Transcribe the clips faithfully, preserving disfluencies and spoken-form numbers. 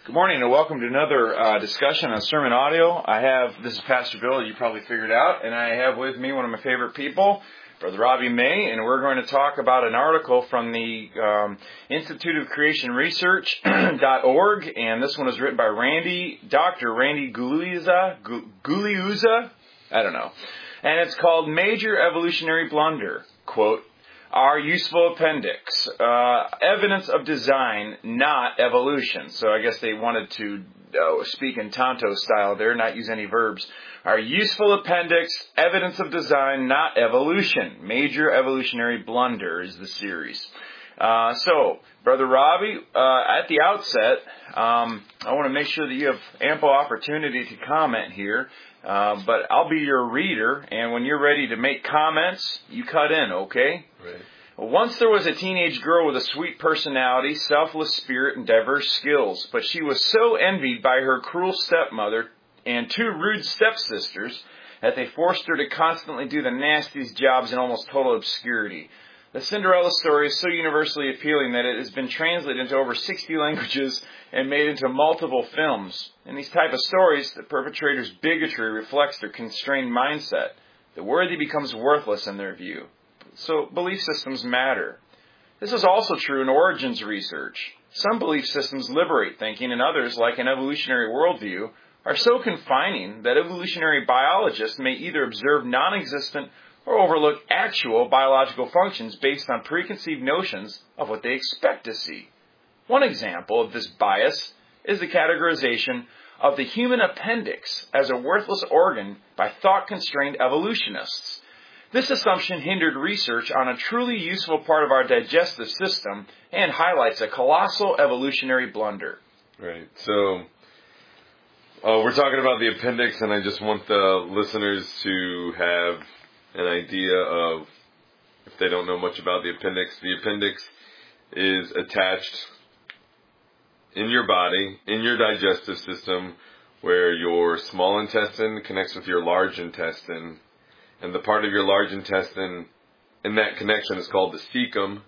Good morning and welcome to another uh, discussion on sermon audio. I have, this is Pastor Bill, you probably figured out, and I have with me one of my favorite people, Brother Robbie May, and we're going to talk about an article from the um, Institute of Creation Research dot org, and this one was written by Randy, Doctor Randy Gugliuzza, Gugliuzza, I don't know, and it's called Major Evolutionary Blunder, quote, Our useful appendix, uh, evidence of design, not evolution. So I guess they wanted to uh, speak in Tonto style there, not use any verbs. Our useful appendix, evidence of design, not evolution. Major evolutionary blunder is the series. Uh, so, Brother Robbie, uh, at the outset, um, I want to make sure that you have ample opportunity to comment here. Uh, but I'll be your reader, and when you're ready to make comments, you cut in, okay? Right. Well, once there was a teenage girl with a sweet personality, selfless spirit, and diverse skills, but she was so envied by her cruel stepmother and two rude stepsisters that they forced her to constantly do the nastiest jobs in almost total obscurity. The Cinderella story is so universally appealing that it has been translated into over sixty languages and made into multiple films. In these type of stories, the perpetrator's bigotry reflects their constrained mindset. The worthy becomes worthless in their view. So belief systems matter. This is also true in origins research. Some belief systems liberate thinking, and others, like an evolutionary worldview, are so confining that evolutionary biologists may either observe non-existent or overlook actual biological functions based on preconceived notions of what they expect to see. One example of this bias is the categorization of the human appendix as a worthless organ by thought-constrained evolutionists. This assumption hindered research on a truly useful part of our digestive system and highlights a colossal evolutionary blunder. Right. So, uh, we're talking about the appendix, and I just want the listeners to have an idea of, if they don't know much about the appendix, the appendix is attached in your body, in your digestive system, where your small intestine connects with your large intestine, and the part of your large intestine in that connection is called the cecum,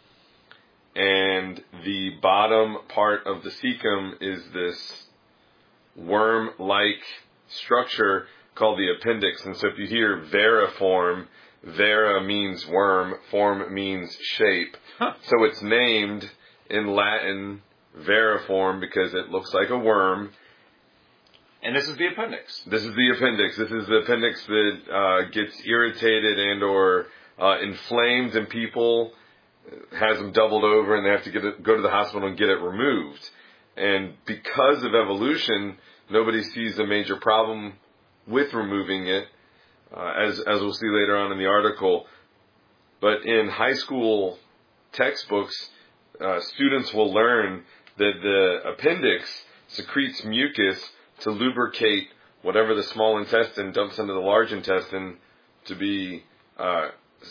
and the bottom part of the cecum is this worm-like structure called the appendix. And so if you hear veriform, vera means worm, form means shape. Huh. So it's named in Latin veriform because it looks like a worm. And this is the appendix. This is the appendix. This is the appendix that uh, gets irritated and or uh, inflamed in people, has them doubled over, and they have to get it, go to the hospital and get it removed. And because of evolution, nobody sees a major problem with removing it, uh, as as we'll see later on in the article. But in high school textbooks, uh, students will learn that the appendix secretes mucus to lubricate whatever the small intestine dumps into the large intestine to be uh,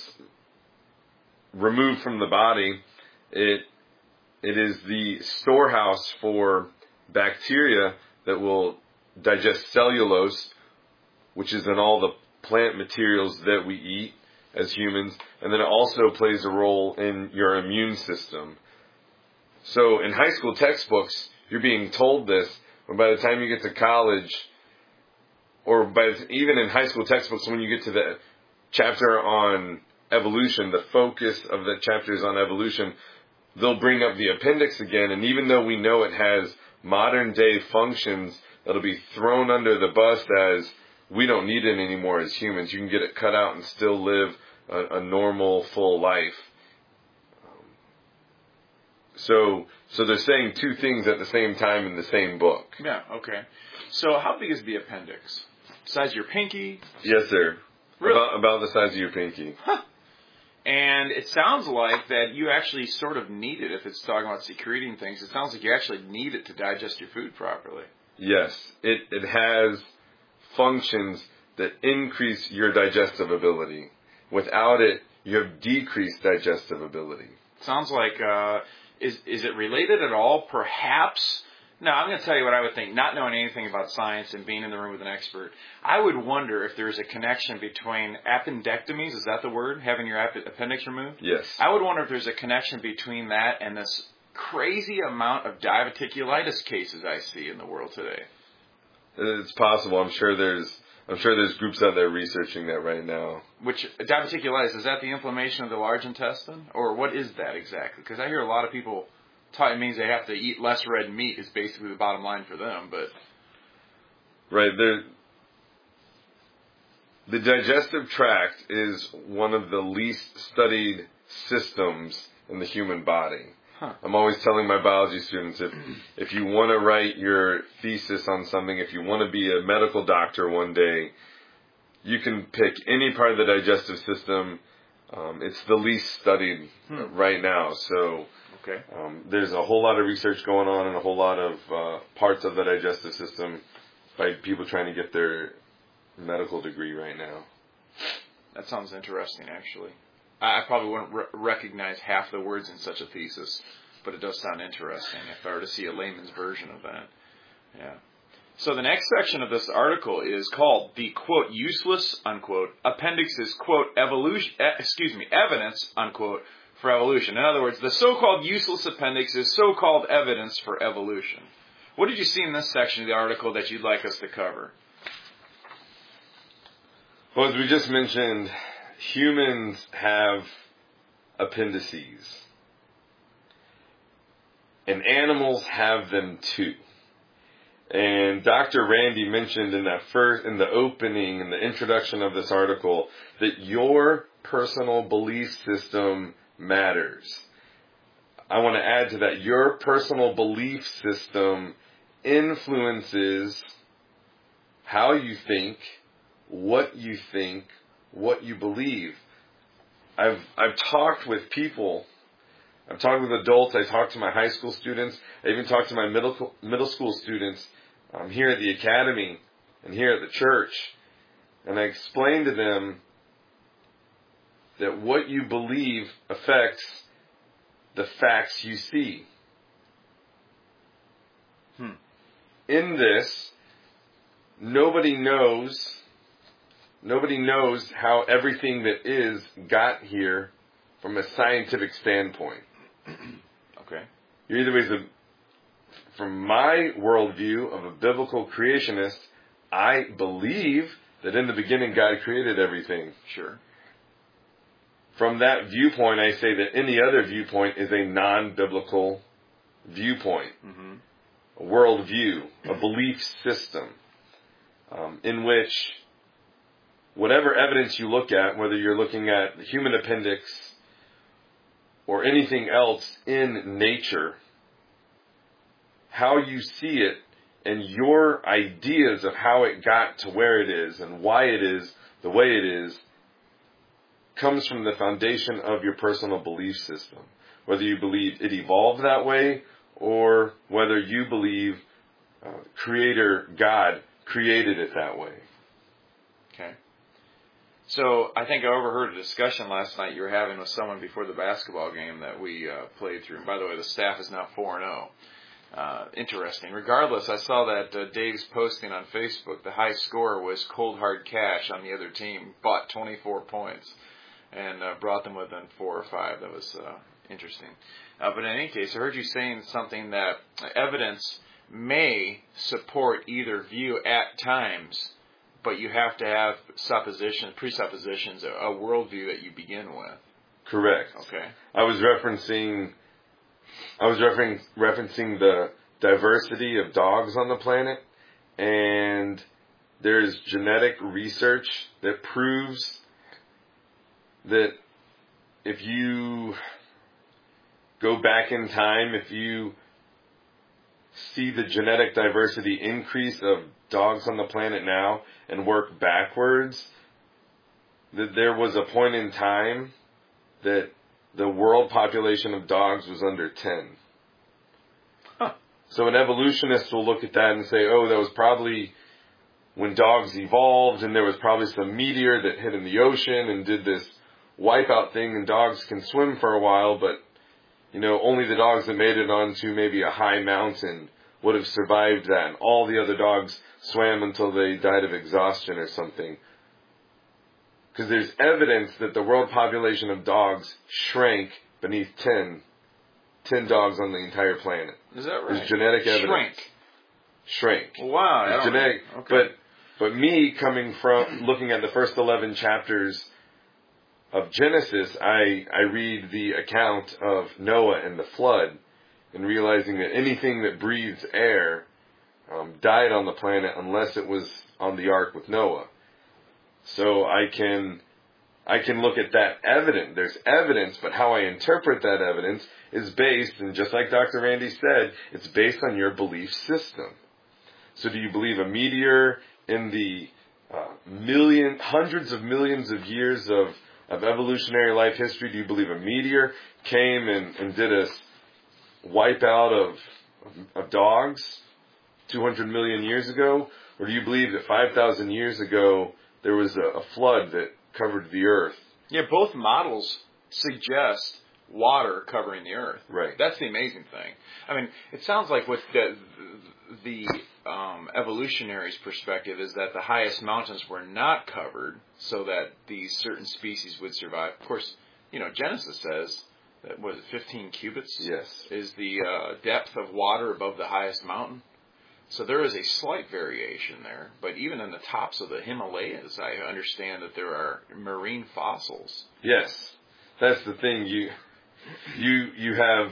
removed from the body. It it is the storehouse for bacteria that will digest cellulose, which is in all the plant materials that we eat as humans, and then it also plays a role in your immune system. So in high school textbooks, you're being told this, but by the time you get to college, or by the, even in high school textbooks, when you get to the chapter on evolution, the focus of the chapter is on evolution, they'll bring up the appendix again, and even though we know it has modern day functions, that'll be thrown under the bus as we don't need it anymore as humans. You can get it cut out and still live a, a normal, full life. Um, so, so they're saying two things at the same time in the same book. Yeah, okay. So how big is the appendix? Size of your pinky? Yes, sir. Really? About, about the size of your pinky. Huh. And it sounds like that you actually sort of need it, if it's talking about secreting things, it sounds like you actually need it to digest your food properly. Yes, it, it has functions that increase your digestive ability. Without it, you have decreased digestive ability. Sounds like, uh, is is it related at all? Perhaps. No, I'm going to tell you what I would think. Not knowing anything about science and being in the room with an expert, I would wonder if there's a connection between appendectomies. Is that the word? Having your appendix removed? Yes. I would wonder if there's a connection between that and this crazy amount of diverticulitis cases I see in the world today. It's possible. I'm sure there's I'm sure there's groups out there researching that right now. Which, diverticulitis, is that the inflammation of the large intestine? Or what is that exactly? Because I hear a lot of people talk, it means they have to eat less red meat is basically the bottom line for them, but... Right, there... The digestive tract is one of the least studied systems in the human body. Huh. I'm always telling my biology students, if if you want to write your thesis on something, if you want to be a medical doctor one day, you can pick any part of the digestive system. Um, it's the least studied hmm. right now. So okay. um, there's a whole lot of research going on and a whole lot of uh, parts of the digestive system by people trying to get their medical degree right now. That sounds interesting, actually. I, I probably wouldn't re- recognize half the words in such a thesis, but it does sound interesting if I were to see a layman's version of that. Yeah. So the next section of this article is called the, quote, useless, unquote, appendixes, quote, evolution, eh, excuse me, evidence, unquote, for evolution. In other words, the so-called useless appendix is so-called evidence for evolution. What did you see in this section of the article that you'd like us to cover? Well, as we just mentioned, humans have appendices. And animals have them too. And Doctor Randy mentioned in that first, in the opening, in the introduction of this article, that your personal belief system matters. I want to add to that, your personal belief system influences how you think, what you think, what you believe. I've I've talked with people, I've talked with adults, I talked to my high school students, I even talked to my middle middle school students um, here at the academy and here at the church, and I explained to them that what you believe affects the facts you see. Hmm. In this, nobody knows Nobody knows how everything that is got here from a scientific standpoint. Okay. You're either ways of, from my worldview of a biblical creationist, I believe that in the beginning God created everything. Sure. From that viewpoint, I say that any other viewpoint is a non-biblical viewpoint, mm-hmm. a worldview, a belief system, um, in which whatever evidence you look at, whether you're looking at the human appendix or anything else in nature, how you see it and your ideas of how it got to where it is and why it is the way it is comes from the foundation of your personal belief system. Whether you believe it evolved that way or whether you believe uh, Creator God created it that way. Okay. So I think I overheard a discussion last night you were having with someone before the basketball game that we uh, played through. And by the way, the staff is now four and oh. Uh, interesting. Regardless, I saw that uh, Dave's posting on Facebook. The high score was Cold Hard Cash on the other team, bought twenty-four points and uh, brought them within four or five. That was uh, interesting. Uh, but in any case, I heard you saying something that evidence may support either view at times, but you have to have suppositions, presuppositions, a, a worldview that you begin with. Correct. Okay. I was referencing, I was referencing referencing the diversity of dogs on the planet, and there's genetic research that proves that if you go back in time, if you see the genetic diversity increase of dogs on the planet now and work backwards, that there was a point in time that the world population of dogs was under ten. Huh. So an evolutionist will look at that and say, oh, that was probably when dogs evolved and there was probably some meteor that hit in the ocean and did this wipeout thing, and dogs can swim for a while, but you know, only the dogs that made it onto maybe a high mountain would have survived that, and all the other dogs swam until they died of exhaustion or something. Because there's evidence that the world population of dogs shrank beneath ten ten dogs on the entire planet. Is that right? There's genetic evidence. Shrank. Shrank. Wow. There's I don't genetic, know. Okay. but but me coming from looking at the first eleven chapters of Genesis, I I read the account of Noah and the flood, and realizing that anything that breathes air um, died on the planet unless it was on the ark with Noah. So I can I can look at that evidence. There's evidence, but how I interpret that evidence is based, and just like Doctor Randy said, it's based on your belief system. So do you believe a meteor in the uh, million, hundreds of millions of years of, of evolutionary life history? Do you believe a meteor came and, and did a wipe out of, of, of dogs two hundred million years ago? Or do you believe that five thousand years ago there was a, a flood that covered the earth? Yeah, both models suggest water covering the earth. Right. That's the amazing thing. I mean, it sounds like what the, the um, evolutionary's perspective is that the highest mountains were not covered so that these certain species would survive. Of course, you know, Genesis says that, was it fifteen cubits? Yes. Is the uh, depth of water above the highest mountain. So there is a slight variation there, but even in the tops of the Himalayas, I understand that there are marine fossils. Yes, that's the thing. You you you have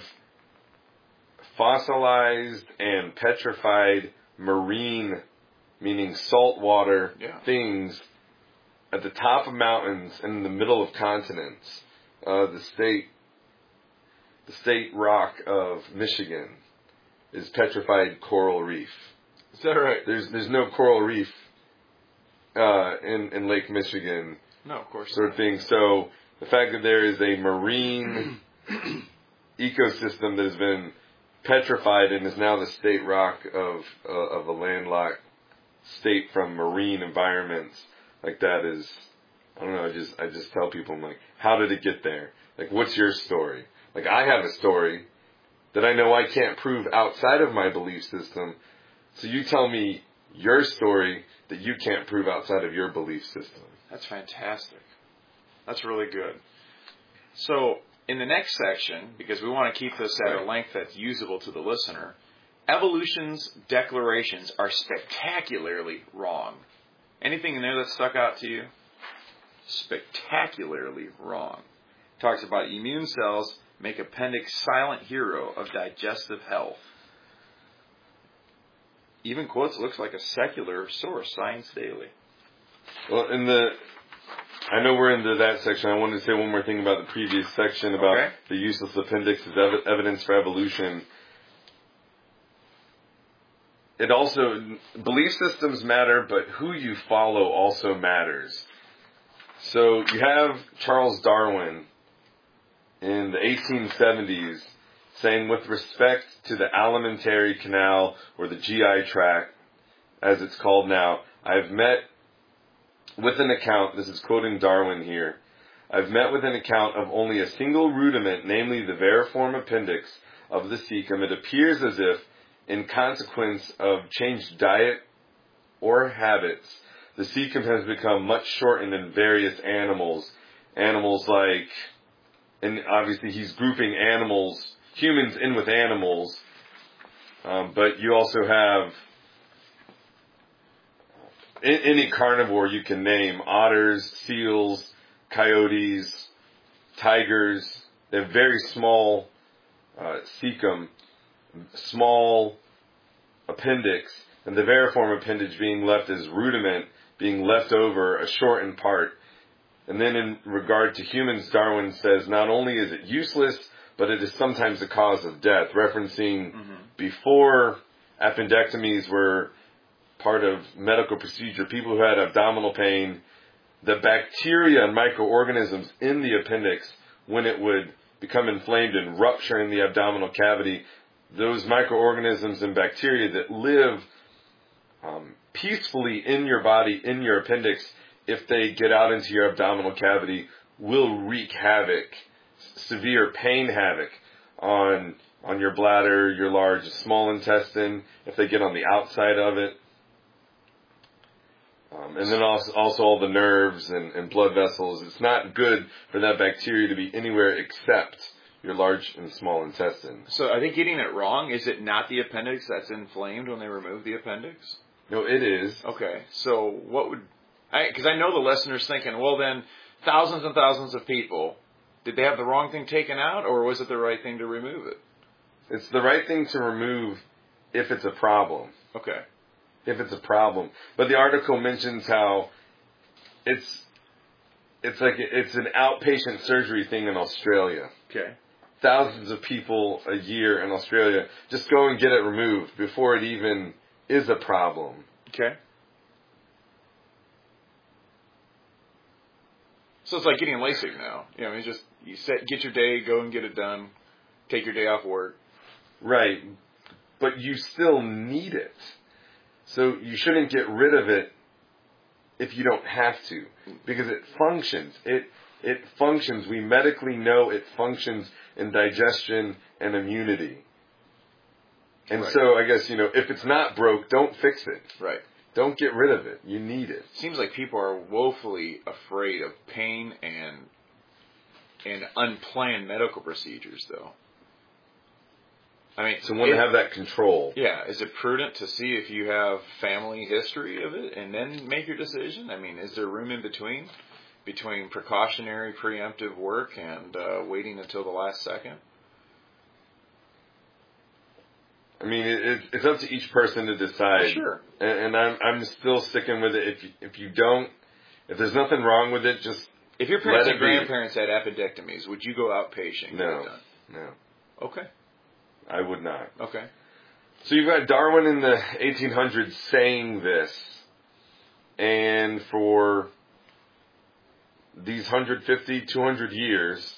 fossilized and petrified marine, meaning saltwater yeah. things at the top of mountains and in the middle of continents. Uh, the state the state rock of Michigan is petrified coral reef. Is that right? There's there's no coral reef uh, in in Lake Michigan. No, of course sort not. of thing. So the fact that there is a marine ecosystem that has been petrified and is now the state rock of uh, of a landlocked state from marine environments like that is, I don't know. I just I just tell people, I'm like, how did it get there? Like, what's your story? Like, I have a story that I know I can't prove outside of my belief system. So you tell me your story that you can't prove outside of your belief system. That's fantastic. That's really good. So in the next section, because we want to keep this at a length that's usable to the listener, evolution's declarations are spectacularly wrong. Anything in there that stuck out to you? Spectacularly wrong. Talks about immune cells make appendix silent hero of digestive health. Even quotes looks like a secular source, Science Daily. Well, in the, I know we're into that section. I wanted to say one more thing about the previous section about okay. the useless appendix as ev- evidence for evolution. It also, belief systems matter, but who you follow also matters. So you have Charles Darwin in the eighteen seventies saying, with respect to the alimentary canal, or the G I tract, as it's called now, I've met with an account, this is quoting Darwin here, I've met with an account of only a single rudiment, namely the vermiform appendix of the cecum. It appears as if, in consequence of changed diet or habits, the cecum has become much shortened in various animals. Animals like, and obviously he's grouping animals, humans in with animals, um, but you also have any carnivore you can name: otters, seals, coyotes, tigers. They have very small uh, cecum, small appendix, and the vermiform appendage being left as rudiment, being left over a shortened part. And then in regard to humans, Darwin says not only is it useless, but it is sometimes a cause of death, referencing mm-hmm. before appendectomies were part of medical procedure, people who had abdominal pain, the bacteria and microorganisms in the appendix, when it would become inflamed and rupture in the abdominal cavity, those microorganisms and bacteria that live um, peacefully in your body, in your appendix, if they get out into your abdominal cavity, will wreak havoc, severe pain havoc on on your bladder, your large, small intestine, if they get on the outside of it. Um, and then also, also all the nerves and, and blood vessels. It's not good for that bacteria to be anywhere except your large and small intestine. So are they getting it wrong? Is it not the appendix that's inflamed when they remove the appendix? No, it is. Okay, so what would... Because I, I know the listener's thinking, well then, thousands and thousands of people, did they have the wrong thing taken out, or was it the right thing to remove it? It's the right thing to remove if it's a problem. Okay. If it's a problem. But the article mentions how it's it's like it's an outpatient surgery thing in Australia. Okay. Thousands of people a year in Australia just go and get it removed before it even is a problem. Okay. So it's like getting LASIK now. You know, it's just you set, get your day, go and get it done, take your day off work. Right. But you still need it. So you shouldn't get rid of it if you don't have to, because it functions. It it functions. We medically know it functions in digestion and immunity. And Right. so I guess, you know, if it's not broke, don't fix it. Right. Don't get rid of it. You need it. Seems like people are woefully afraid of pain and and unplanned medical procedures, though. I mean, So want to have that control. Yeah, is it prudent to see if you have family history of it and then make your decision? I mean, is there room in between, between precautionary, preemptive work and uh, waiting until the last second? I mean, it, it, it's up to each person to decide. Sure. And, and I'm I'm still sticking with it. If you, if you don't, if there's nothing wrong with it, just If your parents let and it be. grandparents had appendectomies, would you go outpatient and No. get it done? No, Okay. I would not. Okay. So you've got Darwin in the eighteen hundreds saying this, and for these one hundred fifty, two hundred years,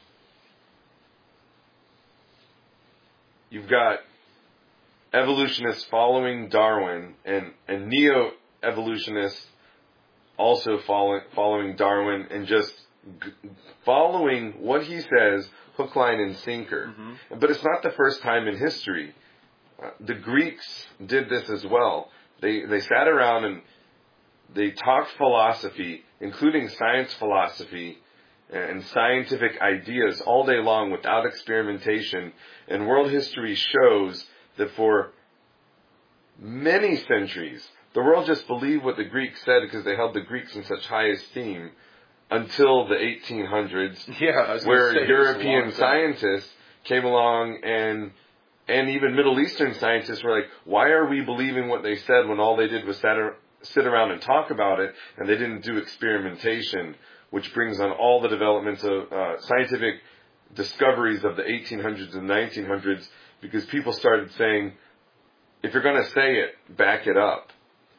you've got evolutionists following Darwin and, and neo-evolutionists also follow, following Darwin and just g- following what he says, hook, line, and sinker. Mm-hmm. But it's not the first time in history. Uh, the Greeks did this as well. They they sat around and they talked philosophy, including science philosophy and scientific ideas all day long without experimentation. And world history shows that for many centuries, the world just believed what the Greeks said because they held the Greeks in such high esteem until the eighteen hundreds, Yeah, I was where say, European scientists came along and and even Middle Eastern scientists were like, why are we believing what they said when all they did was sat, sit around and talk about it, and they didn't do experimentation, which brings on all the developments of uh, scientific discoveries of the eighteen hundreds and nineteen hundreds, because people started saying, if you're going to say it, back it up.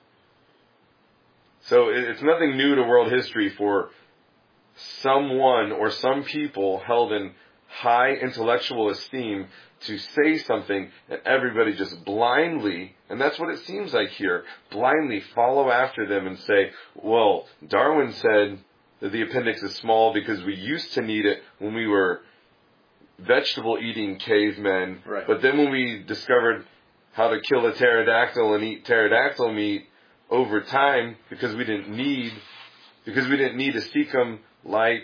So it's nothing new to world history for someone or some people held in high intellectual esteem to say something and everybody just blindly, and that's what it seems like here, blindly follow after them and say, well, Darwin said that the appendix is small because we used to need it when we were vegetable-eating cavemen, right. But then when we discovered how to kill a pterodactyl and eat pterodactyl meat over time, because we didn't need, because we didn't need a cecum like,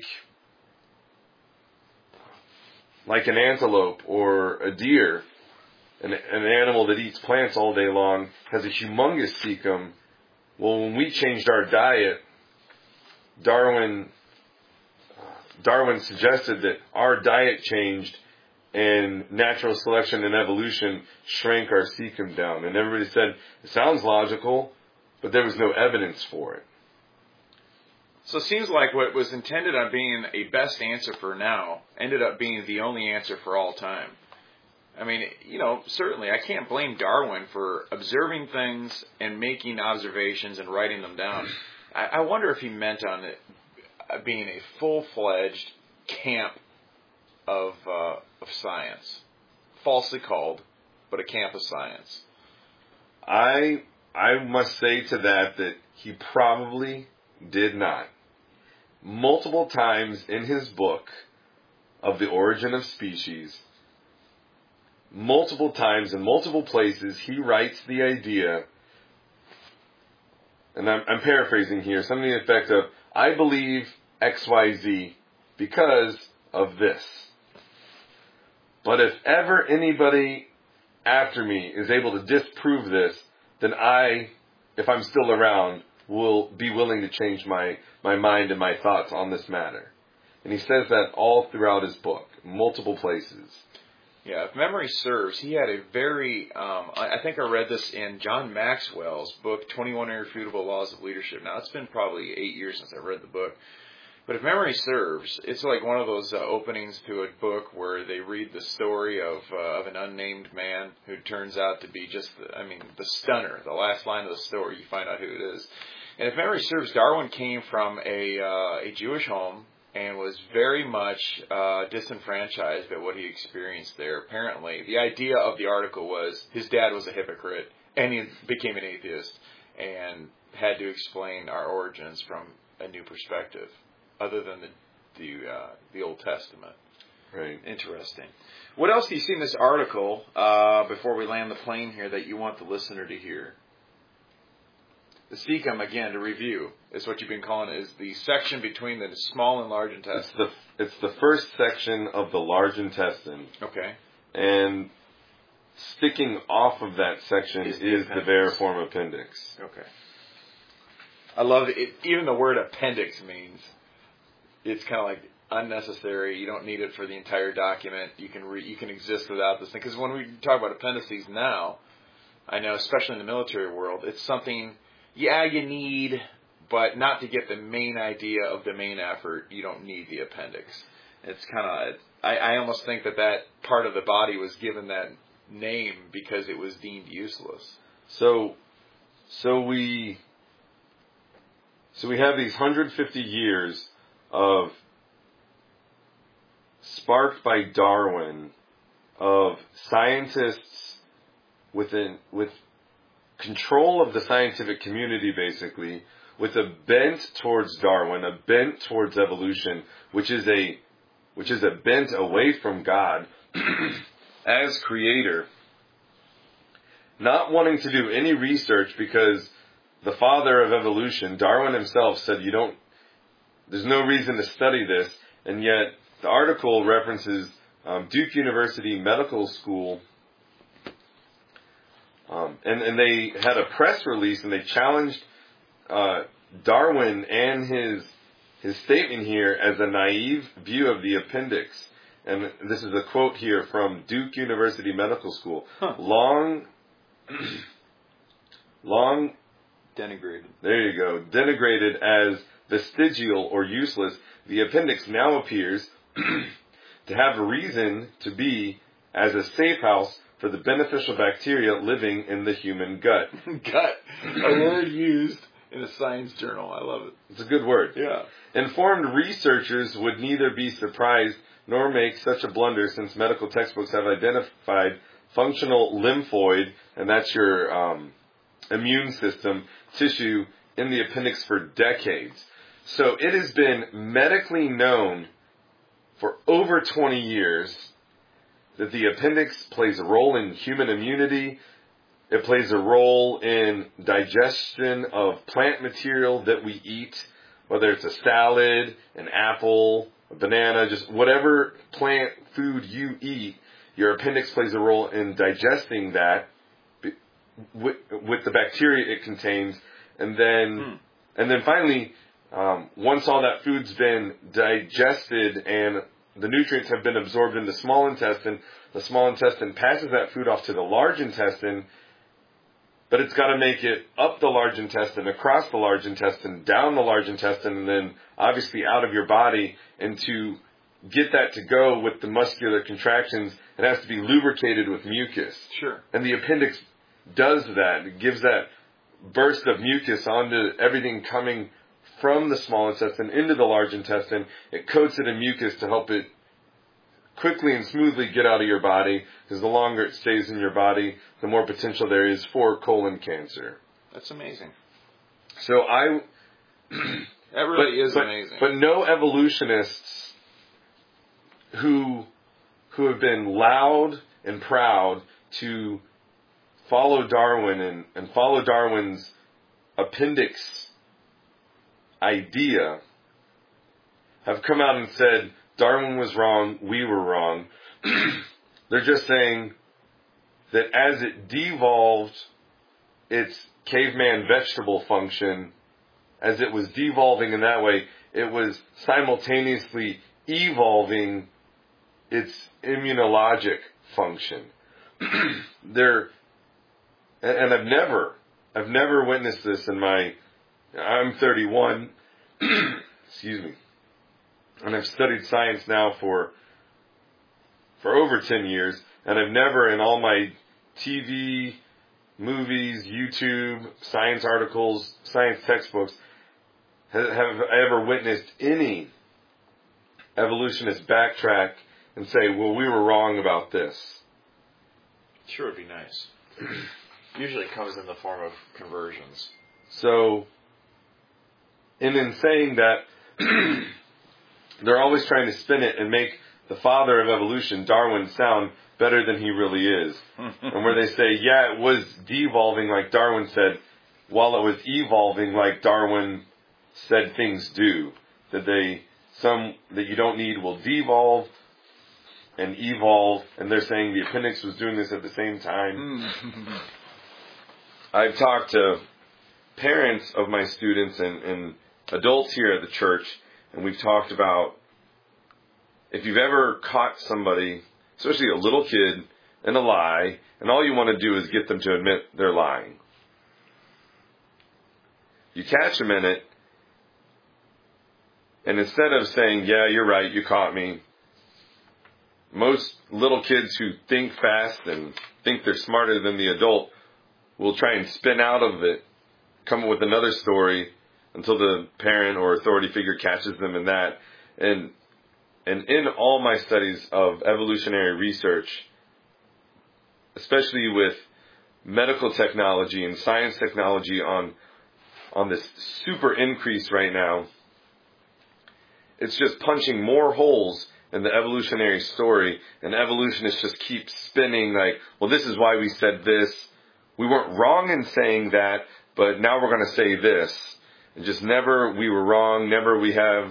like an antelope or a deer, an, an animal that eats plants all day long has a humongous cecum. Well, when we changed our diet, Darwin, Darwin suggested that our diet changed and natural selection and evolution shrank our cecum down. And everybody said, it sounds logical, but there was no evidence for it. So it seems like what was intended on being a best answer for now ended up being the only answer for all time. I mean, you know, certainly I can't blame Darwin for observing things and making observations and writing them down. I, I wonder if he meant on it being a full-fledged camp of uh, of science, falsely called, but a camp of science. I I must say to that that he probably did not. Multiple times in his book of The Origin of Species, multiple times in multiple places, he writes the idea, and I'm, I'm paraphrasing here, something to the effect of, I believe X Y Z because of this. But if ever anybody after me is able to disprove this, then I, if I'm still around, will be willing to change my, my mind and my thoughts on this matter. And he says that all throughout his book, multiple places. Yeah, if memory serves, he had a very, um, I I think I read this in John Maxwell's book, twenty-one Irrefutable Laws of Leadership. Now, it's been probably eight years since I read the book. But if memory serves, it's like one of those uh, openings to a book where they read the story of uh, of an unnamed man who turns out to be just, the, I mean, the stunner. The last line of the story, you find out who it is. And if memory serves, Darwin came from a uh, a Jewish home and was very much uh, disenfranchised by what he experienced there. Apparently, the idea of the article was his dad was a hypocrite, and he became an atheist, and had to explain our origins from a new perspective, other than the the, uh, the Old Testament. Right. Interesting. What else do you see in this article, uh, before we land the plane here, that you want the listener to hear? The cecum, again, to review, is what you've been calling it, is the section between the small and large intestine. It's the, it's the first section of the large intestine. Okay. And sticking off of that section is, is the, the variform appendix. Okay. I love it. Even the word appendix means it's kind of like unnecessary. You don't need it for the entire document. You can re, you can exist without this thing. Because when we talk about appendices now, I know, especially in the military world, it's something... Yeah, you need, but not to get the main idea of the main effort. You don't need the appendix. It's kind of, I, I almost think that that part of the body was given that name because it was deemed useless. So, so we, so we have these one hundred fifty years of, sparked by Darwin, of scientists within, with control of the scientific community, basically, with a bent towards Darwin, a bent towards evolution, which is a which is a bent away from God as creator, not wanting to do any research because the father of evolution, Darwin himself, said you don't there's no reason to study this, and yet the article references um, Duke University Medical School. Um, and, and they had a press release, and they challenged uh, Darwin and his his statement here as a naive view of the appendix. And this is a quote here from Duke University Medical School. Huh. Long, long, denigrated. There you go. Denigrated as vestigial or useless, the appendix now appears to have a reason to be as a safe house for the beneficial bacteria living in the human gut. Gut. A word used in a science journal. I love it. It's a good word. Yeah. Informed researchers would neither be surprised nor make such a blunder, since medical textbooks have identified functional lymphoid, and that's your um, immune system, tissue in the appendix for decades. So it has been medically known for over twenty years that the appendix plays a role in human immunity. It plays a role in digestion of plant material that we eat, whether it's a salad, an apple, a banana, just whatever plant food you eat, your appendix plays a role in digesting that with, with the bacteria it contains. And then, hmm. and then finally, um, once all that food's been digested and the nutrients have been absorbed in the small intestine, the small intestine passes that food off to the large intestine, but it's got to make it up the large intestine, across the large intestine, down the large intestine, and then obviously out of your body. And to get that to go with the muscular contractions, it has to be lubricated with mucus. Sure. And the appendix does that. It gives that burst of mucus onto everything coming from the small intestine into the large intestine. It coats it in mucus to help it quickly and smoothly get out of your body, because the longer it stays in your body, the more potential there is for colon cancer. That's amazing. So I... that really but, is but, amazing. But no evolutionists who who have been loud and proud to follow Darwin and, and follow Darwin's appendix idea have come out and said, Darwin was wrong, we were wrong. They're just saying that as it devolved its caveman vegetable function, as it was devolving in that way, it was simultaneously evolving its immunologic function. There, and I've never, I've never witnessed this in my, I'm thirty-one, excuse me, and I've studied science now for, for over ten years, and I've never in all my T V, movies, YouTube, science articles, science textbooks, have, have I ever witnessed any evolutionists backtrack and say, well, we were wrong about this. Sure, it'd be nice. Usually it comes in the form of conversions. So, and in saying that, they're always trying to spin it and make the father of evolution, Darwin, sound better than he really is. And where they say, yeah, it was devolving like Darwin said, while it was evolving like Darwin said things do. That they, some that you don't need will devolve and evolve, and they're saying the appendix was doing this at the same time. I've talked to parents of my students and, and adults here at the church, and we've talked about if you've ever caught somebody, especially a little kid, in a lie, and all you want to do is get them to admit they're lying. You catch them in it, and instead of saying, yeah, you're right, you caught me, most little kids who think fast and think they're smarter than the adult will try and spin out of it, come up with another story until the parent or authority figure catches them in that. And and in all my studies of evolutionary research, especially with medical technology and science technology on on this super increase right now, it's just punching more holes in the evolutionary story, and evolutionists just keep spinning like, well, this is why we said this. We weren't wrong in saying that, but now we're going to say this. And just never we were wrong, never we have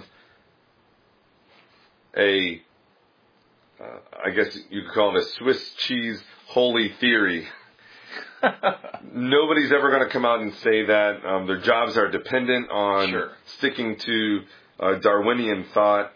a, uh, I guess you could call it a Swiss cheese holy theory. Nobody's ever going to come out and say that. Um, their jobs are dependent on Sure. sticking to uh, Darwinian thought.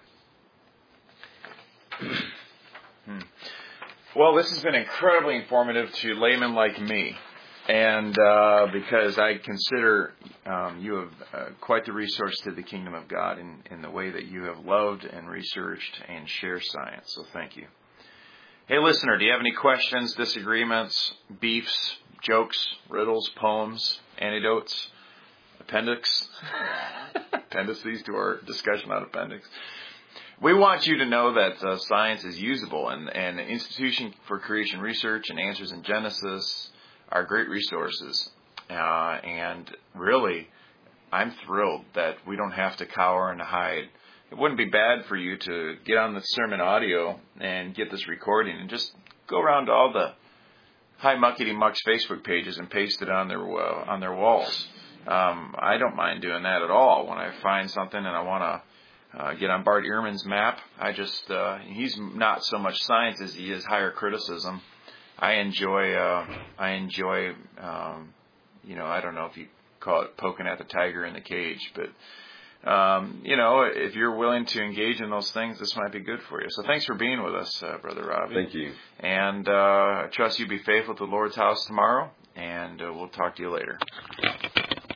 Hmm. Well, this has been incredibly informative to laymen like me. And uh, because I consider um, you have uh, quite the resource to the kingdom of God in, in the way that you have loved and researched and share science. So thank you. Hey, listener, do you have any questions, disagreements, beefs, jokes, riddles, poems, anecdotes, appendix, appendices to our discussion on appendix? We want you to know that uh, science is usable, and, and the Institution for Creation Research and Answers in Genesis are great resources. Uh, and really, I'm thrilled that we don't have to cower and hide. It wouldn't be bad for you to get on the sermon audio and get this recording and just go around to all the Hi Muckety Muck's Facebook pages and paste it on their uh, on their walls. Um, I don't mind doing that at all. When I find something and I want to uh, get on Bart Ehrman's map, I just uh, he's not so much science as he is higher criticism. I enjoy uh, I enjoy um, you know I don't know if you call it poking at the tiger in the cage, but. Um, you know, if you're willing to engage in those things, this might be good for you. So thanks for being with us, uh, Brother Robbie. Thank you. And uh, I trust you be faithful to the Lord's house tomorrow, and uh, we'll talk to you later.